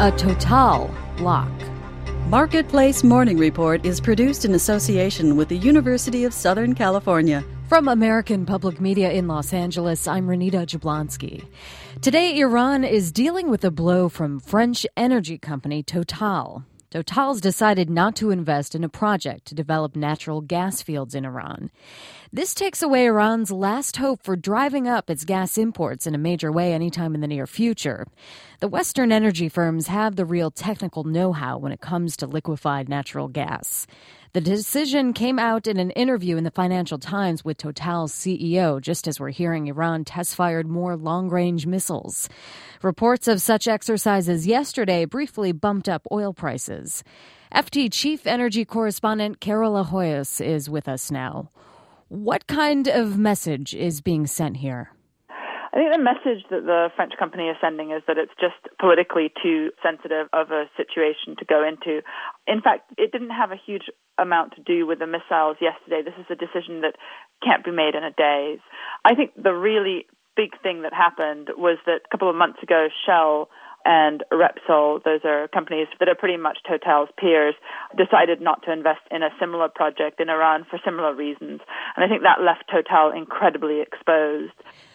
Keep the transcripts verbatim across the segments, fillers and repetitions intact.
A Total lock. Marketplace Morning Report is produced in association with the University of Southern California. From American Public Media in Los Angeles, I'm Renita Jablonski. Today, Iran is dealing with a blow from French energy company Total. Total's decided not to invest in a project to develop natural gas fields in Iran. This takes away Iran's last hope for driving up its gas imports in a major way anytime in the near future. The Western energy firms have the real technical know-how when it comes to liquefied natural gas. The decision came out in an interview in the Financial Times with Total's C E O, just as we're hearing Iran test-fired more long-range missiles. Reports of such exercises yesterday briefly bumped up oil prices. F T Chief Energy Correspondent Carola Hoyos is with us now. What kind of message is being sent here? I think the message that the French company is sending is that it's just politically too sensitive of a situation to go into. In fact, it didn't have a huge amount to do with the missiles yesterday. This is a decision that can't be made in a day. I think the really big thing that happened was that a couple of months ago, Shell and Repsol, those are companies that are pretty much Total's peers, decided not to invest in a similar project in Iran for similar reasons. And I think that left Total incredibly exposed.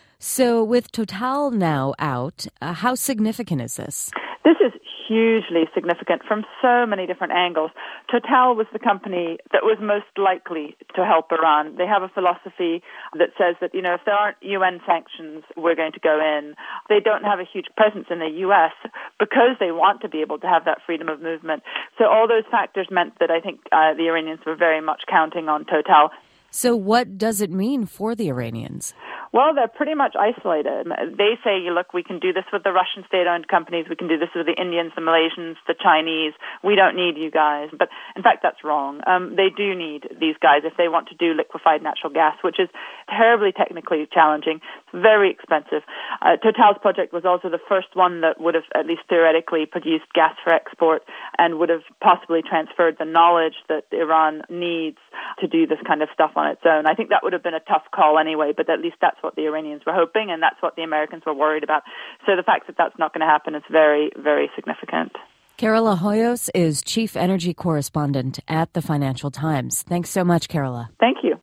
So with Total now out, uh, how significant is this? This is hugely significant from so many different angles. Total was the company that was most likely to help Iran. They have a philosophy that says that, you know, if there aren't U N sanctions, we're going to go in. They don't have a huge presence in the U S because they want to be able to have that freedom of movement. So all those factors meant that I think uh, the Iranians were very much counting on Total. So what does it mean for the Iranians? Well, they're pretty much isolated. They say, look, we can do this with the Russian state-owned companies. We can do this with the Indians, the Malaysians, the Chinese. We don't need you guys. But in fact, that's wrong. Um, they do need these guys if they want to do liquefied natural gas, which is terribly technically challenging, very expensive. Uh, Total's project was also the first one that would have, at least theoretically, produced gas for export and would have possibly transferred the knowledge that Iran needs to do this kind of stuff on its own. I think that would have been a tough call anyway, but at least that's what the Iranians were hoping, and that's what the Americans were worried about. So the fact that that's not going to happen is very, very significant. Carola Hoyos is Chief Energy Correspondent at the Financial Times. Thanks so much, Carola. Thank you.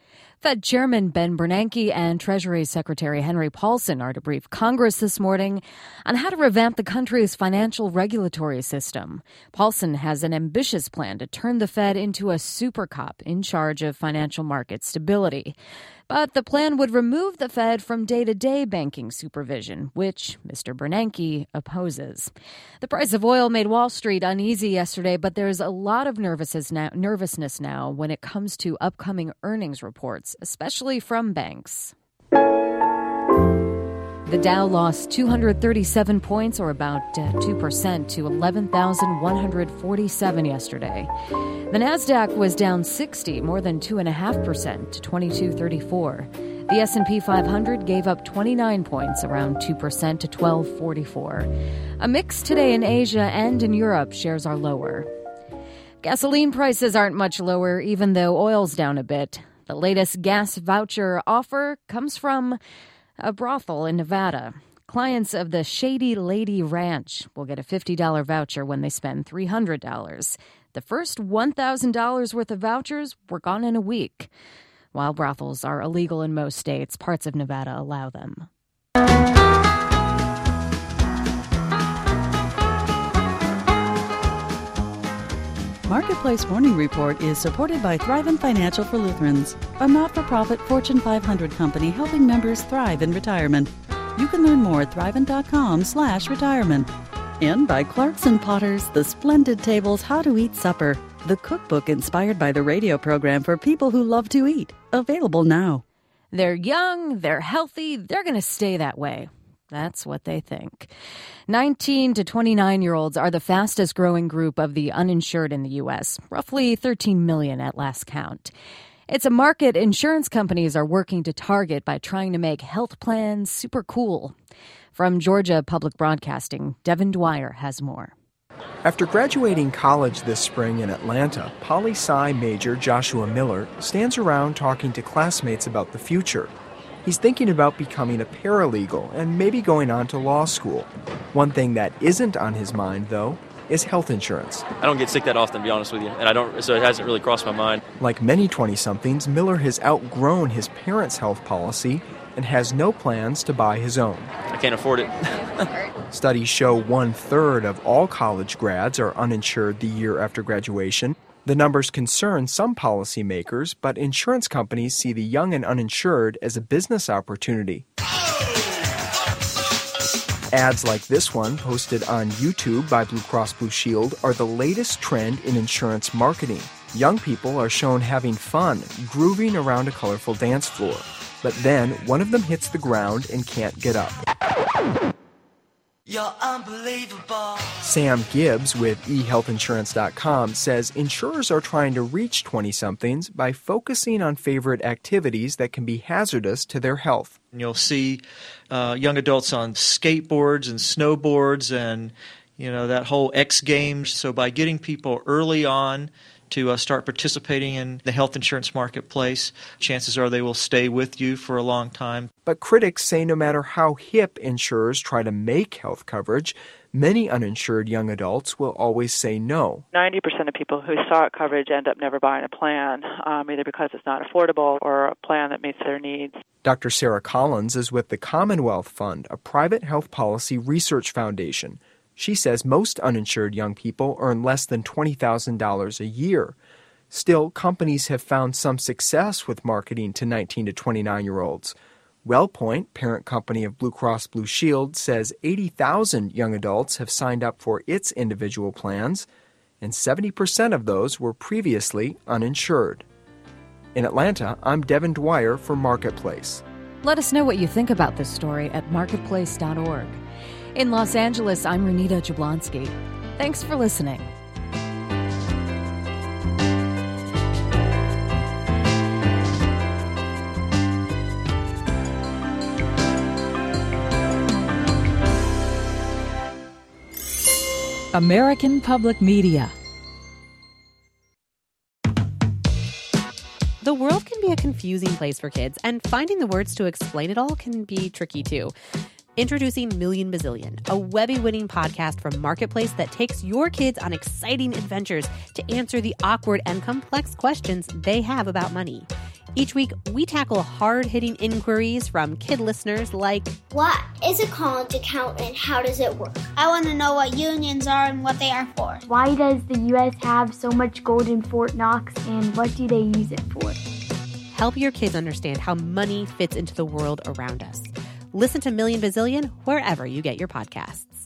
Fed Chairman Ben Bernanke and Treasury Secretary Henry Paulson are to brief Congress this morning on how to revamp the country's financial regulatory system. Paulson has an ambitious plan to turn the Fed into a super cop in charge of financial market stability. But the plan would remove the Fed from day-to-day banking supervision, which Mister Bernanke opposes. The price of oil made Wall Street uneasy yesterday, but there's a lot of nervousness now, nervousness now when it comes to upcoming earnings reports, especially from banks. The Dow lost two hundred thirty-seven points, or about uh, two percent, to eleven thousand one hundred forty-seven yesterday. The Nasdaq was down sixty, more than two point five percent, to twenty-two thirty-four. The S and P five hundred gave up twenty-nine points, around two percent, to twelve forty-four. A mix today in Asia and in Europe. Shares are lower. Gasoline prices aren't much lower, even though oil's down a bit. The latest gas voucher offer comes from a brothel in Nevada. Clients of the Shady Lady Ranch will get a fifty dollars voucher when they spend three hundred dollars. The first one thousand dollars worth of vouchers were gone in a week. While brothels are illegal in most states, parts of Nevada allow them. Marketplace Morning Report is supported by Thrivent Financial for Lutherans, a not-for-profit Fortune five hundred company helping members thrive in retirement. You can learn more at thrivent.com slash retirement. And by Clarkson Potters, the splendid tables How to Eat Supper, the cookbook inspired by the radio program for people who love to eat. Available now. They're young, they're healthy, they're going to stay that way. That's what they think. nineteen to twenty-nine-year-olds are the fastest-growing group of the uninsured in the U S, roughly thirteen million at last count. It's a market insurance companies are working to target by trying to make health plans super cool. From Georgia Public Broadcasting, Devin Dwyer has more. After graduating college this spring in Atlanta, poli-sci major Joshua Miller stands around talking to classmates about the future. He's thinking about becoming a paralegal and maybe going on to law school. One thing that isn't on his mind, though, is health insurance. I don't get sick that often, to be honest with you, and I don't, so it hasn't really crossed my mind. Like many twenty-somethings, Miller has outgrown his parents' health policy and has no plans to buy his own. I can't afford it. Studies show one-third of all college grads are uninsured the year after graduation. The numbers concern some policymakers, but insurance companies see the young and uninsured as a business opportunity. Ads like this one, posted on YouTube by Blue Cross Blue Shield, are the latest trend in insurance marketing. Young people are shown having fun, grooving around a colorful dance floor. But then, one of them hits the ground and can't get up. You're unbelievable. Sam Gibbs with e health insurance dot com says insurers are trying to reach twenty-somethings by focusing on favorite activities that can be hazardous to their health. You'll see uh, young adults on skateboards and snowboards and, you know, that whole X Games. So by getting people early on to uh, start participating in the health insurance marketplace, chances are they will stay with you for a long time. But critics say no matter how hip insurers try to make health coverage, many uninsured young adults will always say no. ninety percent of people who start coverage end up never buying a plan, um, either because it's not affordable or a plan that meets their needs. Doctor Sarah Collins is with the Commonwealth Fund, a private health policy research foundation. She says most uninsured young people earn less than twenty thousand dollars a year. Still, companies have found some success with marketing to nineteen to twenty-nine-year-olds. WellPoint, parent company of Blue Cross Blue Shield, says eighty thousand young adults have signed up for its individual plans, and seventy percent of those were previously uninsured. In Atlanta, I'm Devin Dwyer for Marketplace. Let us know what you think about this story at marketplace dot org. In Los Angeles, I'm Renita Jablonski. Thanks for listening. American Public Media. The world can be a confusing place for kids, and finding the words to explain it all can be tricky too. Introducing Million Bazillion, a Webby-winning podcast from Marketplace that takes your kids on exciting adventures to answer the awkward and complex questions they have about money. Each week, we tackle hard-hitting inquiries from kid listeners like, what is a college account and how does it work? I want to know what unions are and what they are for. Why does the U S have so much gold in Fort Knox and what do they use it for? Help your kids understand how money fits into the world around us. Listen to Million Bazillion wherever you get your podcasts.